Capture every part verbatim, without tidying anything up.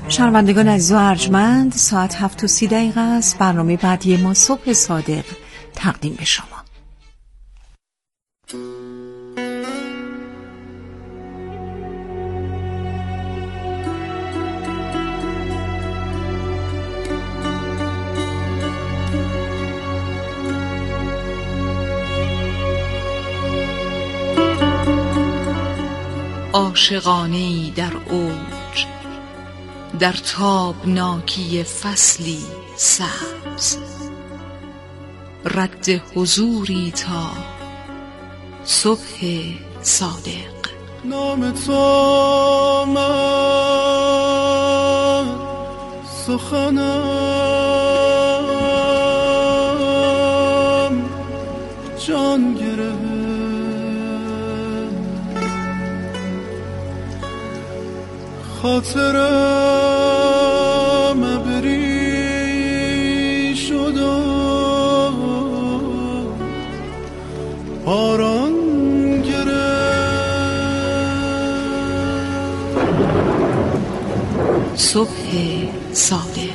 شنوندگان عزیز و ارجمند، ساعت هفت و سی دقیقه است. برنامه بعدی ما صبح صادق تقدیم به شما. عاشقانه‌ای در اوج، در تابناکی فصلی سبز، رد حضوری تا صبح صادق. نام تو من سخنم جان گره، خاطرم ابری شد و باران گرفت. صبح صادق.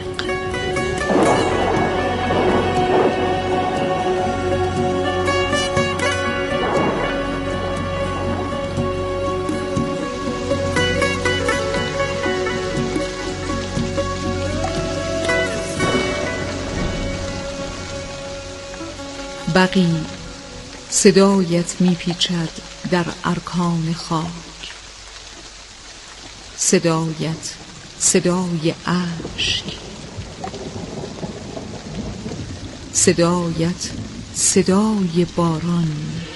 بقی صدایت میپیچد در ارکان خاک، صدایت صدای اشک، صدایت صدای باران.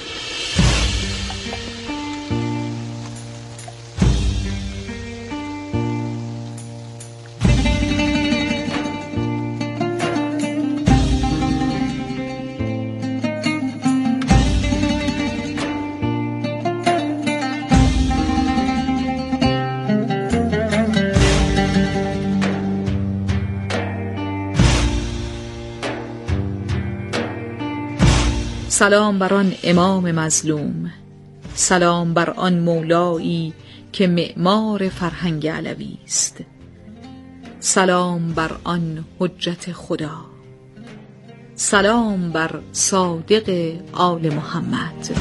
سلام بر آن امام مظلوم، سلام بر آن مولایی که معمار فرهنگ علوی است، سلام بر آن حجت خدا، سلام بر صادق آل محمد.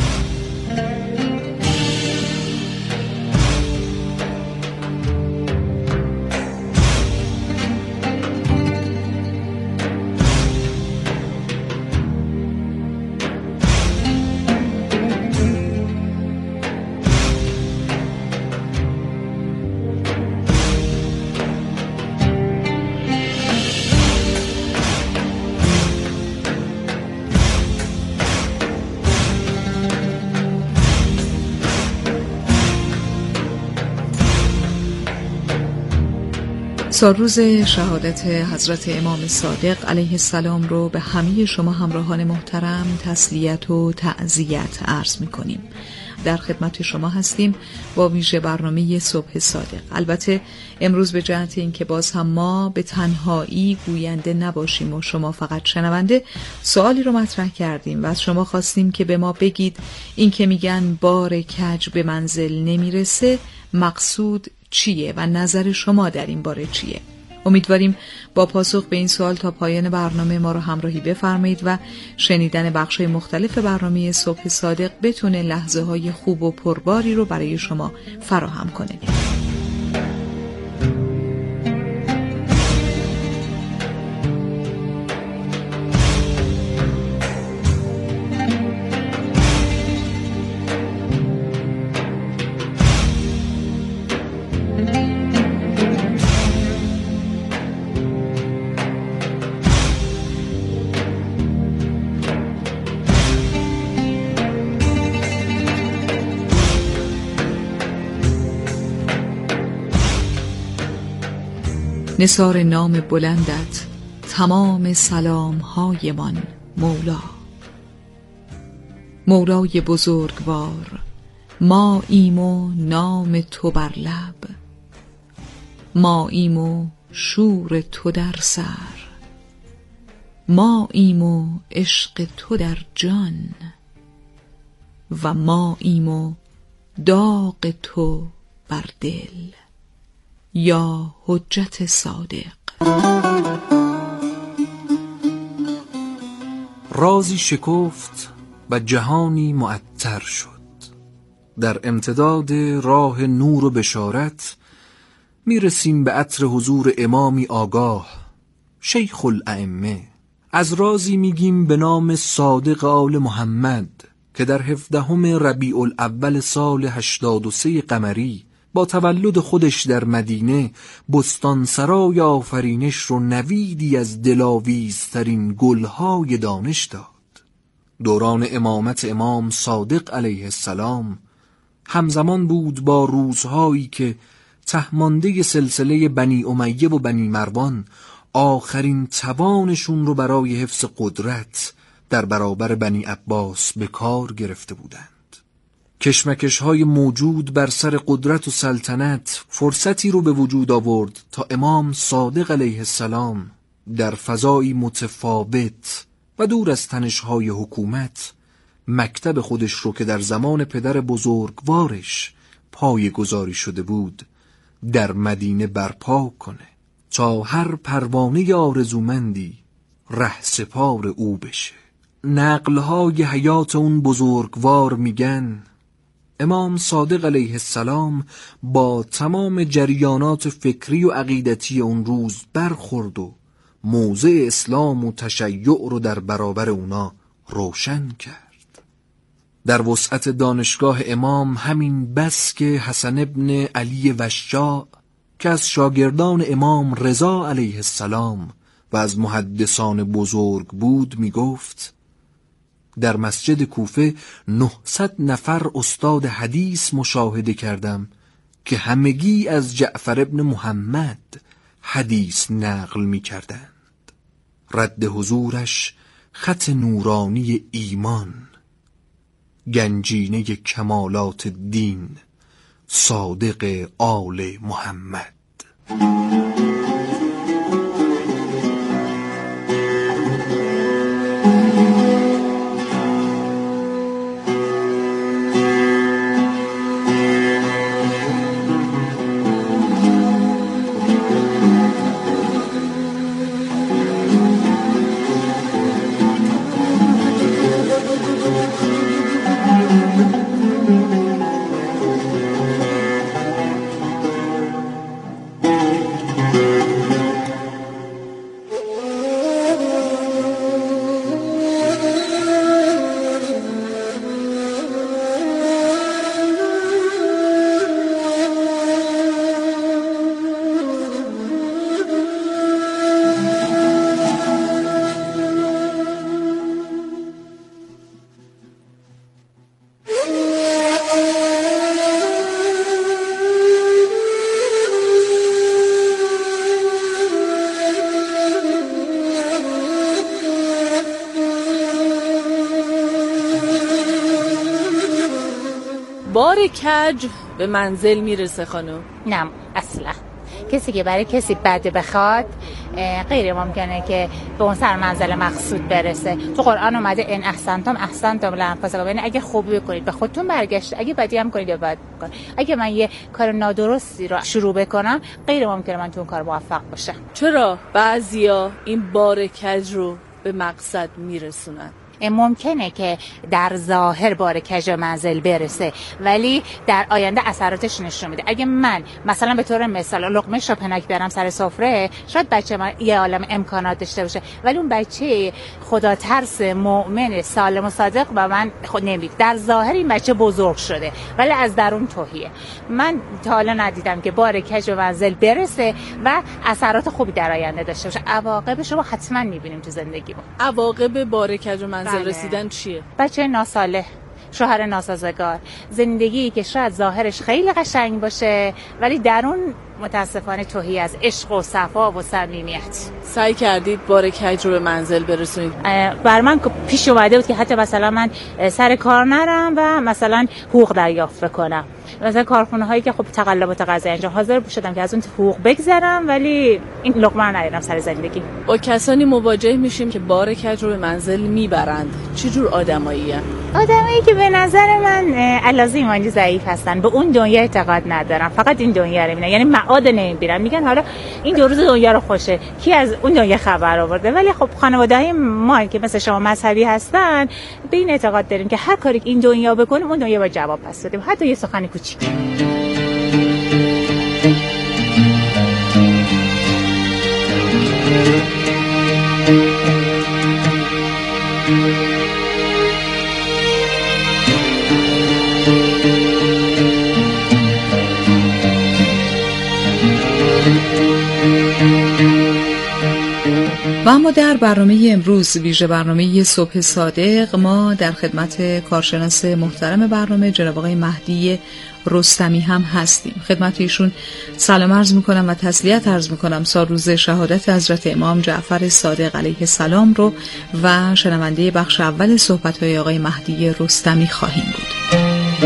سالروز شهادت حضرت امام صادق علیه السلام رو به همه شما همراهان محترم تسلیت و تعزیت عرض می‌کنیم. در خدمت شما هستیم با ویژه برنامه صبح صادق. البته امروز به جهت این که باز هم ما به تنهایی گوینده نباشیم و شما فقط شنونده، سوالی رو مطرح کردیم و از شما خواستیم که به ما بگید این که میگن بار کج به منزل نمیرسه مقصود چیه و نظر شما در این باره چیه؟ امیدواریم با پاسخ به این سوال تا پایان برنامه ما رو همراهی بفرمایید و شنیدن بخش‌های مختلف برنامه صبح صادق بتونه لحظه‌های خوب و پرباری رو برای شما فراهم کنه. نثار نام بلندت تمام سلام های من مولا، مولای بزرگوار ما ایم و نام تو بر لب، ما ایم و شور تو در سر، ما ایم و عشق تو در جان، و ما ایم و داغ تو بر دل. یا حجت صادق. رازی شکفت و جهانی معطر شد. در امتداد راه نور و بشارت می رسیم به عطر حضور امامی آگاه، شیخ الائمه. از رازی میگیم به نام صادق آل محمد که در هفدهم ربیع الاول سال هشتاد و سه قمری با تولد خودش در مدینه بستانسرای آفرینش رو نویدی از دلاویزترین گلهای دانش داد. دوران امامت امام صادق علیه السلام همزمان بود با روزهایی که تهمانده سلسله بنی امیه و بنی مروان آخرین توانشون رو برای حفظ قدرت در برابر بنی عباس به کار گرفته بودند. کشمکش های موجود بر سر قدرت و سلطنت فرصتی رو به وجود آورد تا امام صادق علیه السلام در فضایی متفاوت و دور از تنش‌های حکومت مکتب خودش رو که در زمان پدر بزرگوارش پای گذاری شده بود در مدینه برپا کنه تا هر پروانه آرزومندی رهسپار او بشه. نقل‌های حیات اون بزرگوار میگن امام صادق علیه السلام با تمام جریانات فکری و عقیدتی اون روز برخورد و موضع اسلام و تشیع رو در برابر اونا روشن کرد. در وسعت دانشگاه امام همین بس که حسن ابن علی وشجاع که از شاگردان امام رضا علیه السلام و از محدثان بزرگ بود می گفت در مسجد کوفه نهصد نفر استاد حدیث مشاهده کردم که همگی از جعفر ابن محمد حدیث نقل می کردند. رد حضورش خط نورانی ایمان، گنجینه کمالات دین، صادق آل محمد. بار کج به منزل میرسه خانم. نه اصلا کسی که برای کسی بد بخواد غیر ممکنه که به اون سر منزل مقصود برسه. تو قرآن اومده ان احسنتم احسنتم لانفسکم، یعنی اگه خوبی بکنید به خودتون برگشت، اگه بدی هم کنید بد بکنید. اگه من یه کار نادرستی رو شروع بکنم غیر ممکنه من تو اون کار موفق باشم. چرا بعضیا این بار کج رو به مقصد میرسونن؟ ممکنه که در ظاهر بار کج منزل برسه ولی در آینده اثراتش نشون میده. اگه من مثلا به طور مثال لقمه شاپنک برم سر سفره، شاید بچه من یه عالم امکانات داشته باشه ولی اون بچه خدا ترس مؤمن سالم و صادق با من خود نمید. در ظاهر این بچه بزرگ شده ولی از درون توهیه. من تا حالا ندیدم که بار کج منزل برسه و اثرات خوبی در آینده داشته باشه. عواقبش رو حتما میبینیم تو زندگیمون. عواقب بار کج منزل بله. رسیدن چیه؟ بچه ناصالح، شوهر ناسازگار، زندگی که شاید ظاهرش خیلی قشنگ باشه ولی درون متاسفانه توهی از عشق و صفا و صمیمیت. سعی کردید بار کج رو به منزل برسونید؟ بر من پیش اومده بود که حتی مثلا من سر کار نرم و مثلا حقوق دریافت بکنم. مثلا کارخونه هایی که خب تقلبات غذایی انجام حاضر شدم که از اون حقوق بگذرم ولی این لقمه رو ندیدم سر زندگی. با کسانی مواجه میشیم که بار کج رو به منزل میبرند. چه جور آدمایی هستند؟ آدمایی که به نظر من علاوه ایمانی ضعیف هستن، به اون دنیا اعتقاد ندارن، فقط این دنیا رو میبینن. یعنی معاد نمیبینن، میگن حالا این دو روز دنیا رو خوشه، کی از اون دنیا خبر آورده. ولی خب خانواده‌های ما که مثل شما مذهبی هستن به این اعتقاد داریم که هر کاری این دنیا بکنیم اون دنیا با جواب پس بدیم، حتی یه سخن کوچیک. و اما در برنامه امروز، ویژه برنامه صبح صادق، ما در خدمت کارشناس محترم برنامه جناب آقای مهدی رستمی هم هستیم. خدمت ایشون سلام عرض میکنم و تسلیت عرض میکنم. سال روز شهادت حضرت امام جعفر صادق علیه السلام رو و شنونده بخش اول صحبت‌های آقای مهدی رستمی خواهیم بود.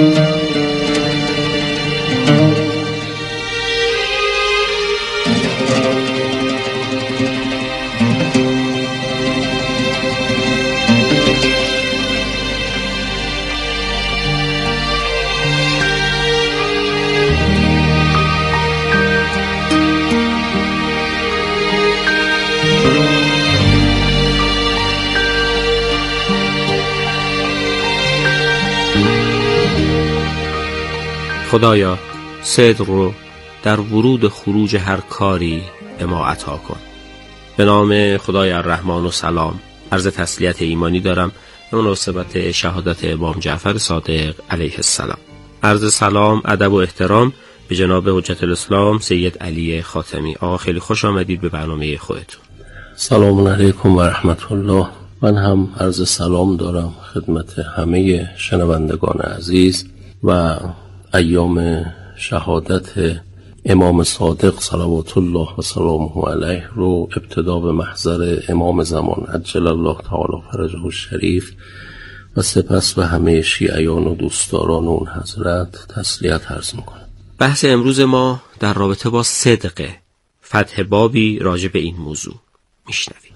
خدایا صدق رو در ورود و خروج هر کاری به ما عطا کن. به نام خدای الرحمن و سلام عرض تسلیت ایمانی دارم به مناسبت شهادت امام جعفر صادق علیه السلام. عرض سلام، ادب و احترام به جناب حجت الاسلام سید علی خاتمی. آقا خیلی خوش آمدید به برنامه خودتون. سلام علیکم و رحمت الله. من هم عرض سلام دارم خدمت همه شنوندگان عزیز و ایام شهادت امام صادق صلوات الله و سلامه علیه رو ابتدا به محضر امام زمان عجل الله تعالی فرجه الشریف و سپس به همه شیعیان و دوستداران اون حضرت تسلیت عرض میکنم. بحث امروز ما در رابطه با صدق، فتح بابی راجع به این موضوع میشنویم.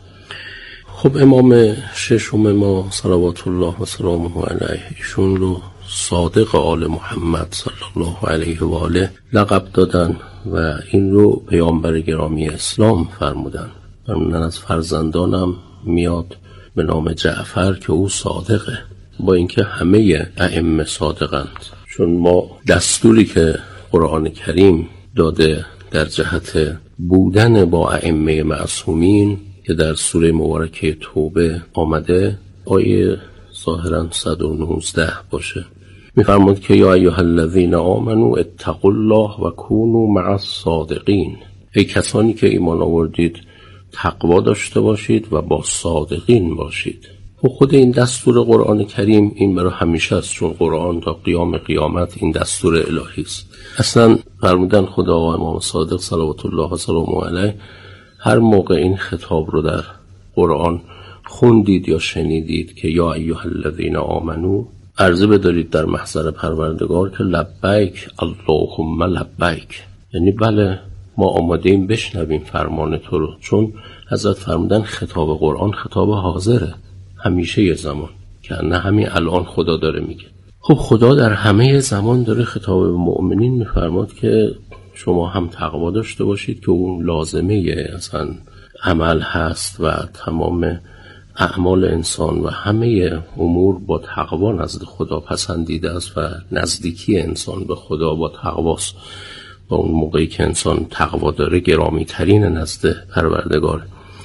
خب امام ششم ما صلوات الله و سلامه علیه ایشون رو صادق آل محمد صلی الله علیه و آله لقب دادن و این رو پیامبر گرامی اسلام فرمودن. من از فرزندانم میاد به نام جعفر که او صادقه، با اینکه همه ائمه صادقند، چون ما دستوری که قرآن کریم داده در جهت بودن با ائمه معصومین که در سوره مبارکه توبه آمده، آیه ظاهراً صد و نوزده باشه، می‌فرماد که یا ایها الذین آمنوا اتقوا الله و کونوا مع الصادقین. ای کسانی که ایمان آوردید تقوا داشته باشید و با صادقین باشید. و خود این دستور قرآن کریم این برای همیشه است، چون قرآن تا قیام قیامت این دستور الهی است. اصلا فرمودن خدا و امام صادق صلوات الله و سلامه علیه هر موقع این خطاب رو در قرآن خوندید یا شنیدید که یا ایها الذین آمنو، عرضه بدارید در محضر پروردگار که لبیک اللهم لبیک، یعنی بله ما آماده ایم بشنویم فرمان تو رو، چون حضرت فرمودن خطاب قرآن خطاب حاضره، همیشه یه زمان، که نه همین الان خدا داره میگه. خب خدا در همه زمان داره خطاب به مؤمنین میفرماد که شما هم تقوا داشته باشید که اون لازمه اصلا عمل هست و تمام اعمال انسان و همه امور با تقوا نزد خدا پسندیده است و نزدیکی انسان به خدا با تقواست. و اون موقعی که انسان تقوا داره گرامی ترین نزد پروردگاره.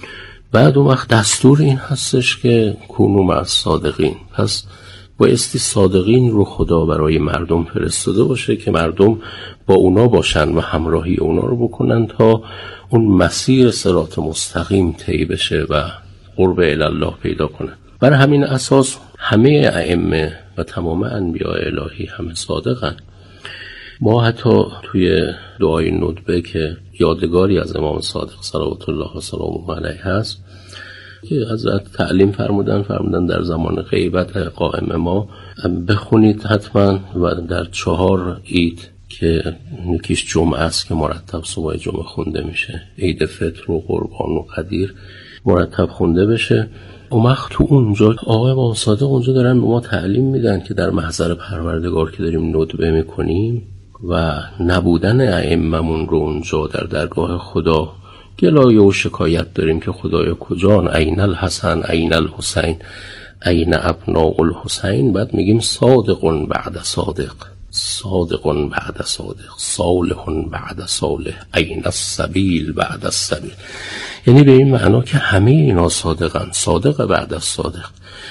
بعد اون وقت دستور این هستش که کونوا مع الصادقین، پس بایستی صادقین رو خدا برای مردم فرستاده باشه که مردم با اونا باشن و همراهی اونا رو بکنن تا اون مسیر صراط مستقیم طی بشه و قرب الله پیدا کنن. بر همین اساس همه ائمه و تمام انبیاء الهی همه صادقن. ما حتی توی دعای ندبه که یادگاری از امام صادق صلوات الله و سلامه علیه هست که حضرت تعلیم فرمودن فرمودن در زمان غیبت قائم ما بخونید حتما، و در چهار عید که یکیش جمعه است که مرتب صبح جمعه خونده میشه، عید فطر و قربان و قدیر مرتب خونده بشه. اون وقت تو اونجا آقای امام صادق اونجا دارن به ما تعلیم میدن که در محضر پروردگار که داریم ندبه میکنیم و نبودن ائممون رو اونجا در درگاه خدا گلایه و شکایت داریم که خدایا کجان، عین الحسن، عین الحسین، عین ابناء الحسین. بعد میگیم صادقون بعد صادق، صادقون بعد صادق، صالحون بعد صالح، عین السبیل بعد السبیل. یعنی به این معنا که همه اینا صادقن، صادق بعد از صادق.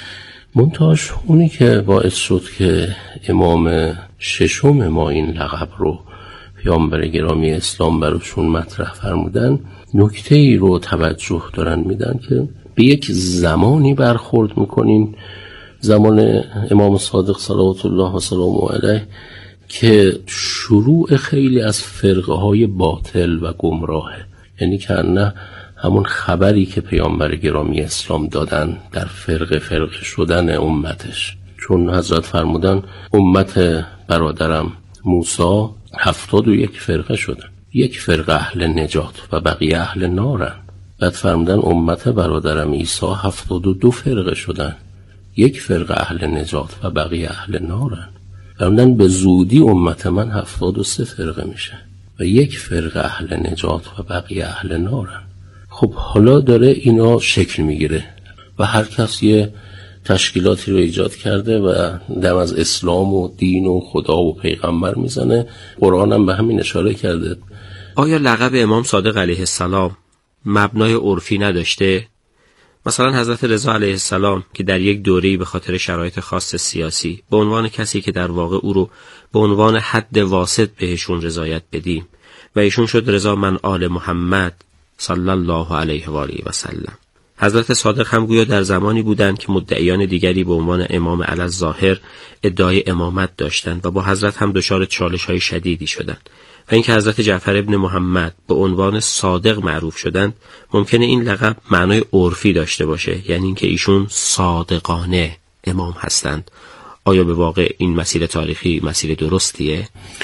منتهاش اونی که باعث شد که امام ششم ما این لقب رو پیامبر گرامی اسلام براشون مطرح فرمودن، نکته ای رو توجه دارن میدن که به یک زمانی برخورد میکنین، زمان امام صادق صلوات الله و سلامه علیه، که شروع خیلی از فرقه های باطل و گمراهه. یعنی که نه همون خبری که پیامبر گرامی اسلام دادن در فرقه فرقه شدن امتش، چون حضرت فرمودن امت برادرم موسی هفتاد و یک فرقه شدن، یک فرقه اهل نجات و بقیه اهل نارن. بعد فرمودن امت برادرم عیسی هفتاد و دو فرقه شدن، یک فرقه اهل نجات و بقیه اهل نارن. فرمودن به زودی امت من هفتاد و سه فرقه میشه و یک فرقه اهل نجات و بقیه اهل نارن. خب حالا داره اینا شکل میگیره و هر کس یه تشکیلاتی رو ایجاد کرده و دم از اسلام و دین و خدا و پیغمبر میزنه. قرآن هم به همین اشاره کرده. آیا لقب امام صادق علیه السلام مبنای عرفی نداشته؟ مثلا حضرت رضا علیه السلام که در یک دوره‌ای به خاطر شرایط خاص سیاسی به عنوان کسی که در واقع او رو به عنوان حد واسط بهشون رضایت بدیم و ایشون شد رضا من آل محمد صلی الله علیه و آله و سلم. حضرت صادق هم گویا در زمانی بودند که مدعیان دیگری به عنوان امام علی الظاهر ادعای امامت داشتند و با حضرت هم دچار چالش‌های شدیدی شدند. و اینکه حضرت جعفر ابن محمد به عنوان صادق معروف شدند، ممکنه این لقب معنای عرفی داشته باشه، یعنی اینکه ایشون صادقانه امام هستند. آیا به واقع این مسیر تاریخی مسیر درستیه؟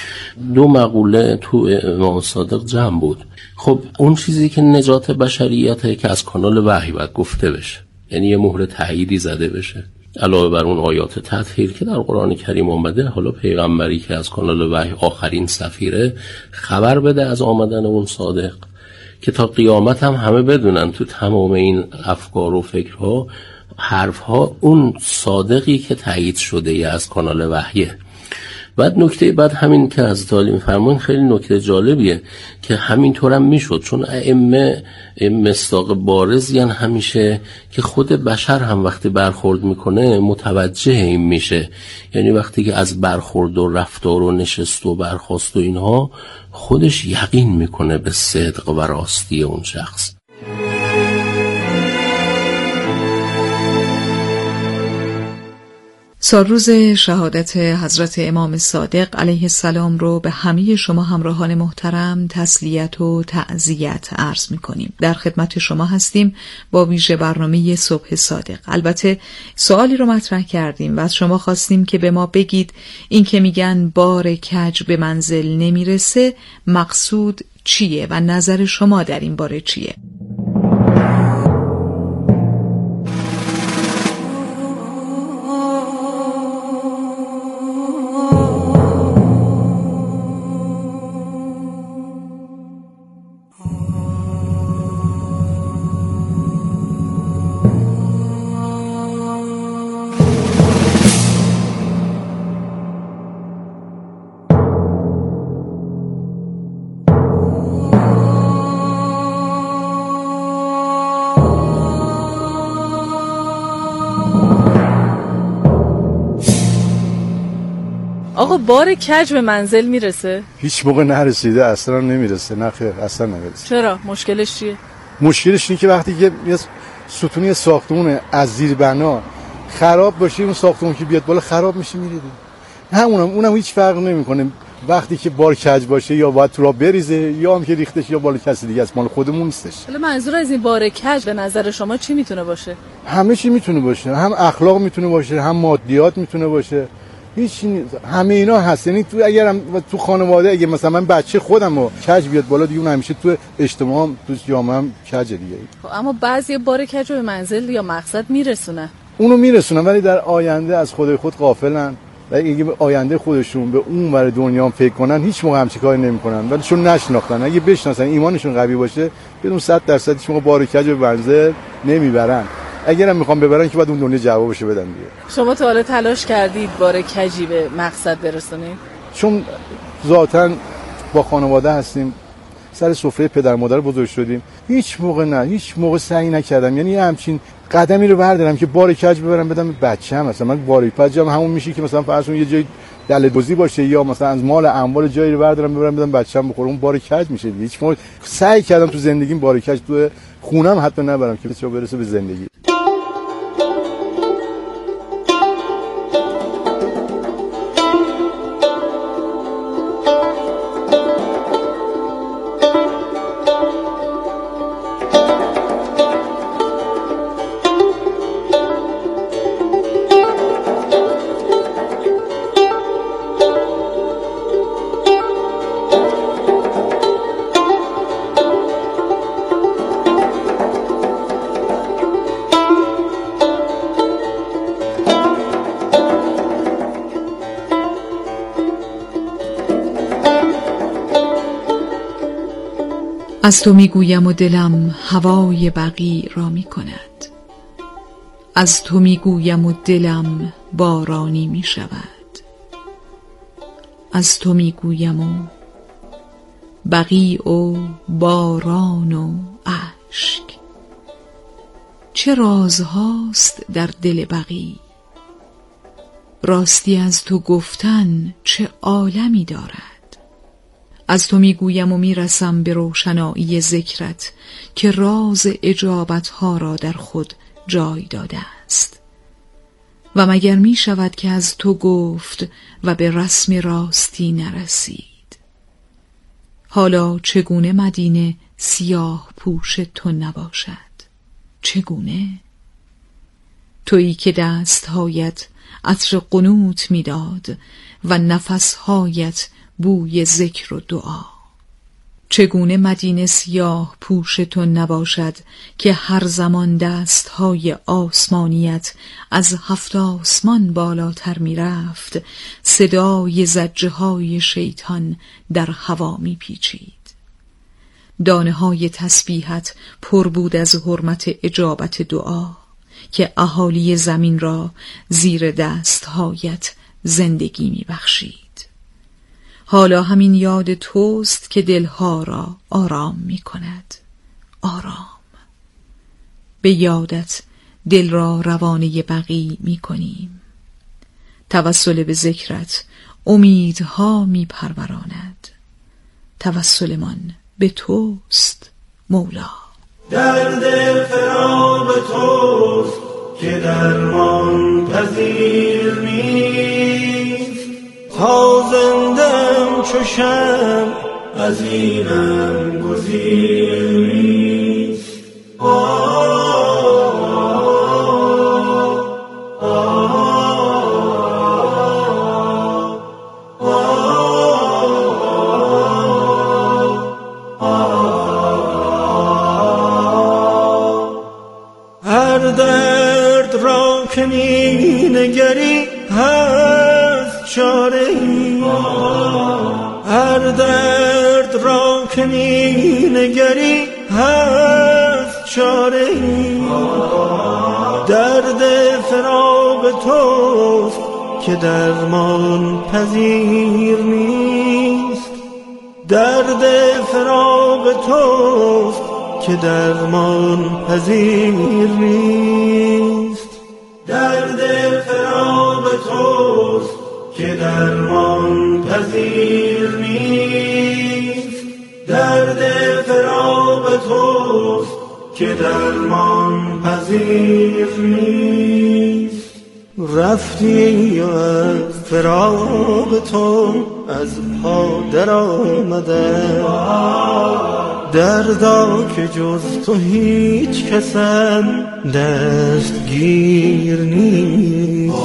دو مقوله تو امام صادق جمع بود. خب اون چیزی که نجات بشریته که از کانال وحی باید گفته بشه، یعنی یه مهر تأییدی زده بشه علاوه بر اون آیات تطهیر که در قرآن کریم آمده. حالا پیغمبری که از کانال وحی آخرین سفیره خبر بده از آمدن اون صادق، که تا قیامت هم همه بدونن تو تمام این افکار و فکرها حرفها اون صادقی که تایید شده ای از کانال وحیه. بعد نکته بعد همین که از تعلیم فرمون خیلی نکته جالبیه که همینطور هم میشد، چون ائمه مصداق بارزی ان همیشه که خود بشر هم وقتی برخورد میکنه متوجه این میشه. یعنی وقتی که از برخورد و رفتار و نشست و برخاست و اینها خودش یقین میکنه به صدق و راستی اون شخص. سالروز شهادت حضرت امام صادق علیه السلام رو به همه شما همراهان محترم تسلیت و تعزیت عرض می‌کنیم. در خدمت شما هستیم با ویژه برنامه صبح صادق. البته سوالی رو مطرح کردیم و از شما خواستیم که به ما بگید این که میگن بار کج به منزل نمیرسه مقصود چیه و نظر شما در این باره چیه؟ آقا بار کج به منزل میرسه؟ هیچ موقع نرسیده، اصلا نمیرسه. نه خیر، اصلا نمیرسه. چرا؟ مشکلش چیه؟ مشکلش اینه که وقتی که یه ستونی ساختمون از زیر بنا خراب باشه، اون ساختمون که بیاد بالا خراب میشه میره. همونم اونم هیچ فرق نمیکنه وقتی که بار کج باشه، یا باید تو را بریزه یا هم که ریختش یا بالا کسی دیگه است، مال خودمون نیستش. حالا منظور از این بار کج به نظر شما چی میتونه باشه؟ همه چی میتونه باشه، هم اخلاق میتونه باشه، هم مادیات میتونه باشه، هیچ همه اینا هست. یعنی تو اگرم تو خانواده اگه مثلا من بچه خودم رو کج بیاد بالا دیگه، اون همیشه تو اجتماع تو جامعه هم کج دیگه. خب اما بعضی بار کج رو به منزل یا مقصد میرسونه. اونو میرسونن ولی در آینده از خدای خود غافلن و اگه به آینده خودشون به اون ور دنیا فکر کنن هیچ موقع همچین کاری نمی‌کنن، ولی چون نشناختن. اگه بشناسن ایمانشون قوی باشه بدون صد درصد هیچ موقع بار کج به منزل نمیبرن. اگر هم میخوام ببرن که بعد اون دنیا جوابش بدن دیگه. شما تا حالا تلاش کردید بار کجی به مقصد برسونید؟ چون ذاتاً با خانواده هستیم، سر سفره پدر مادر بزرگ شدیم، هیچ موقع نه هیچ موقع سعی نکردم یعنی همچین قدمی رو بردارم که بار کج ببرم بدم به بچه‌م. مثلا من بار کجم همون میشه که مثلا فرض یه جای دل دوزی باشه یا مثلا از مال اموال جایی رو بردارم ببرم بدم بچه‌م بخوره، اون بار کج میشه. هیچ موقع سعی کردم تو زندگیم بار کج تو خونم حتی نبرم که چه برسه به زندگی. از تو میگویم و دلم هوای بقیع را میکند، از تو میگویم و دلم بارانی میشود، از تو میگویم و بقیع و باران و اشک. چه رازهاست در دل بقیع، راستی از تو گفتن چه عالمی دارد. از تو میگویم و میرسم به روشنایی ذکرت که راز اجابتها را در خود جای داده است. و مگر می شود که از تو گفت و به رسم راستی نرسید؟ حالا چگونه مدینه سیاه پوش تو نباشد؟ چگونه؟ تویی که دستهایت عطر قنوت میداد و نفسهایت بوی ذکر و دعا. چگونه مدینه سیاه پوش تو نباشد که هر زمان دستهای آسمانیت از هفت آسمان بالاتر می رفت، صدای زجه های شیطان در هوا می پیچید. دانه های تسبیحت پر بود از حرمت اجابت دعا که اهالی زمین را زیر دستهایت زندگی می بخشید. حالا همین یاد توست که دلها را آرام می کند. آرام. به یادت دل را روانه بقیع می کنیم. توسل به ذکرت امیدها می پروراند. توسل من به توست مولا. درد فراق توست که درمان پذیر نیست، تا زندم چو شمع از اینم گزیر نیست. هر درد را که می نگری هست چاره ای، هر درد را که می نگری هست چاره ای. درد فراق توست که درمان پذیر نیست، درد فراق توست که درمان پذیر نیست. درد فراق توست که درمان پذیر نیست، درد فراق توست که درمان پذیر نیست. رفتی و از فراق تو از پا در آمده، دردا که جز تو هیچ کسم دستگیر نیست،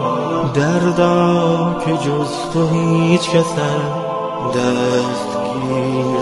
دردا که جز تو هیچ کسم دستگیر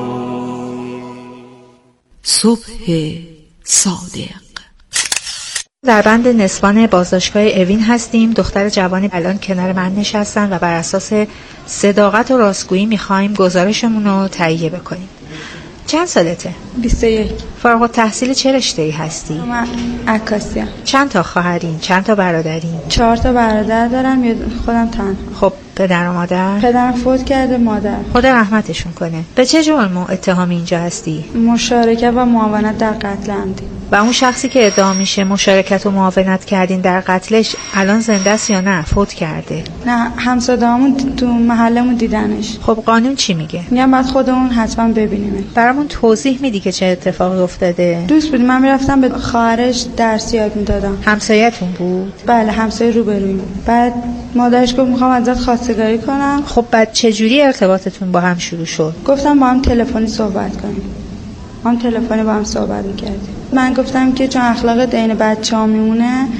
نیست. صبح صادق. در بند نسبان بازداشتگاه اوین هستیم. دختر جوانی الان کنار من نشستن و بر اساس صداقت و راستگویی میخوایم گزارشمون رو تهیه بکنیم. چند سالته؟ بیست و یک. فارغ التحصیل چه رشته‌ای هستی؟ من عکاسی ام. چند تا خواهرین؟ چند تا برادرین؟ چهار تا برادر دارم، خودم تنها. خب پدر و مادر؟ پدرم فوت کرده، مادر خدا رحمتشون کنه. به چه جرم اتهامی اینجا هستی؟ مشارکت و معاونت در قتل عمدی. و اون شخصی که ادعا میشه مشارکت و معاونت کردین در قتلش الان زنده است یا نه فوت کرده؟ نه، همسایه‌مون تو محلمون دیدنش. خب قانون چی میگه؟ میگم بعد خودمون حتما ببینیم. برامون توضیح میدی که چه اتفاقی افتاده؟ دوست بود من میرفتم به خواهرش درس یاد میدادم. همسایه‌تون بود؟ بله، همسایه روبرویم. بعد مادرش گفت میخوام ازت خواستگاری کنم. خب بعد چه جوری ارتباطتون با هم شروع شد؟ گفتم با هم تلفنی صحبت کنیم. ما هم تلفنی با هم صحبت میکردیم. من گفتم که چون اخلاقت عین بچه‌ها میمونه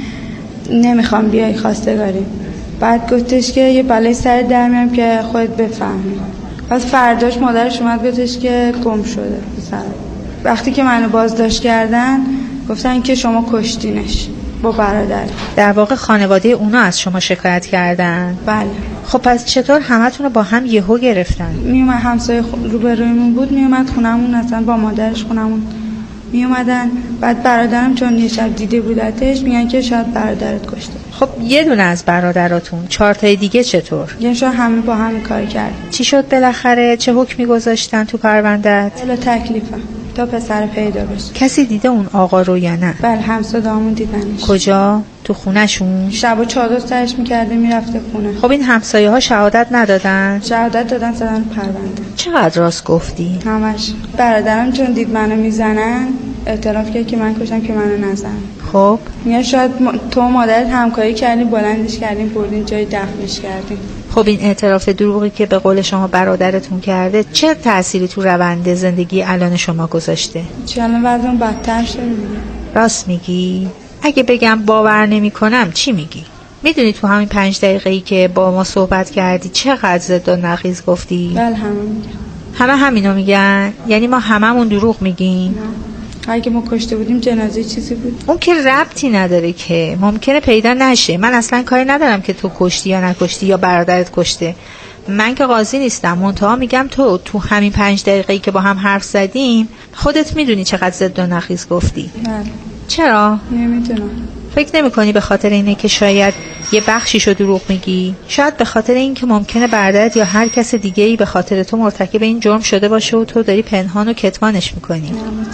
نمیخوام بیای خواستگاری. بعد گفتش که یه بلای سر در میام که خودت بفهمی. بعد فرداش مادرش اومد گفتش که گم شده پسر. وقتی که منو بازداشت کردن گفتن که شما کشتینش با برادر. در واقع خانواده اونا از شما شکایت کردن؟ بله. خب پس چطور همتون رو با هم یهو گرفتن؟ میومد همسایه روبرویمون بود، میومد خونمون، اصلا با مادرش خونمون میومدن. بعد برادرم چون یه شب دیده بودتش میگن که شاید برادرت کشته. خب یه دونه از برادراتون، چهار تای دیگه چطور؟ یعنی شاید همه با هم کار کرد. چی شد بالاخره؟ چه حکمی گذاشتن تو پرونده‌ات؟ الا تکلیفه تا پسر پیدا بشه. کسی دیده اون آقا رو یا نه؟ بله، همسایه‌مون دیدنش. کجا؟ تو خونه‌شون؟ شبا چادر سرش می‌کرده میرفته خونه. خب این همسایه‌ها شهادت ندادن؟ شهادت دادن، زدن پرونده. چقدر راست گفتی؟ همش. برادرم چون دید منو میزنن اعتراف کرد که من کشتم که منو نزن. خب میگه شاید تو مادرت همکاری کردین، بلندش کردین، بردین جای دفنش کردین. خب این اعتراف دروغی که به قول شما برادرتون کرده چه تأثیری تو روند زندگی الان شما گذاشته؟ چه الان وضعم بدتر شده دیگه. راست میگی؟ اگه بگم باور نمی کنم چی میگی؟ میدونی تو همین پنج دقیقه‌ای که با ما صحبت کردی چقدر ضد و نقیض گفتی؟ بله، همه میگن. همه همینو میگن؟ یعنی ما هممون دروغ میگیم؟ نه. اگه ما کشته بودیم جنازه چیزی بود؟ اون که ربطی نداره که، ممکنه پیدا نشه. من اصلا کاری ندارم که تو کشتی یا نکشتی یا برادرت کشته. من که قاضی نیستم، منتها میگم تو تو همین پنج دقیقه‌ای که با هم حرف زدیم خودت میدونی چقدر ضد و نقیض گفتی. بله. چرا؟ نمیدونم. فکر نمی کنی به خاطر اینه که شاید یه بخشیشو دروغ میگی؟ شاید به خاطر این که ممکنه برادرت یا هر کس دیگه‌ای به خاطر تو مرتکب این جرم شده باشه و تو داری پنهان و کتمانش میکنی.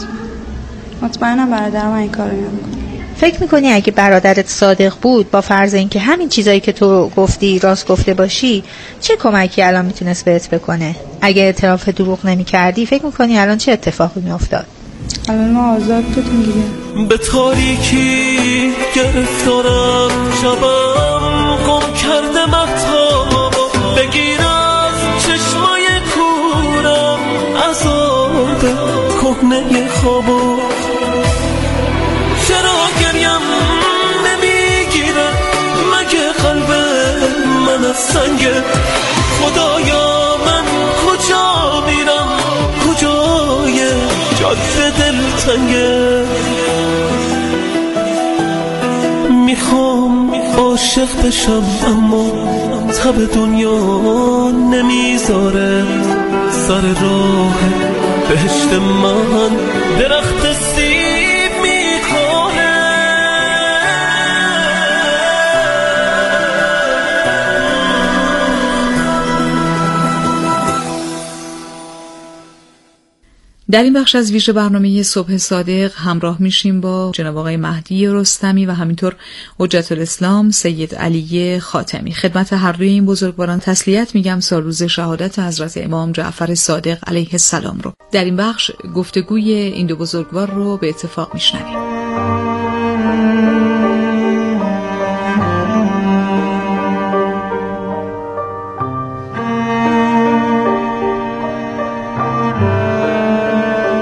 مطمئنم برادرم این کارو نمیکنه. فکر میکنی اگه برادرت صادق بود، با فرض اینکه همین چیزایی که تو گفتی راست گفته باشی، چه کمکی الان میتونست بهت بکنه؟ اگه اعتراف دروغ نمیکردی فکر میکنی الان چه اتفاقی میافتاد؟ الان ما آزاد بودیم دیگه. به تاریکی گرفتارم، شبم گم کرده مهتاب، بگیر از چشمای کورم عذاب کهنه خوابو. چرا گریم نمیگیره مگه قلب من از سنگه؟ خدایا من کجا میرم، کجای جاده دلتنگه؟ میخوام عاشق بشم اما تب دنیا نمیذاره. سر راه بهشت من درخت سیب میکنه. در این بخش از ویژه برنامه صبح صادق همراه میشیم با جناب آقای مهدی رستمی و همینطور حجت الاسلام سید علی خاتمی. خدمت هر دوی این بزرگواران تسلیت میگم سال روز شهادت حضرت امام جعفر صادق علیه السلام رو. در این بخش گفتگوی این دو بزرگوار رو به اتفاق میشنویم.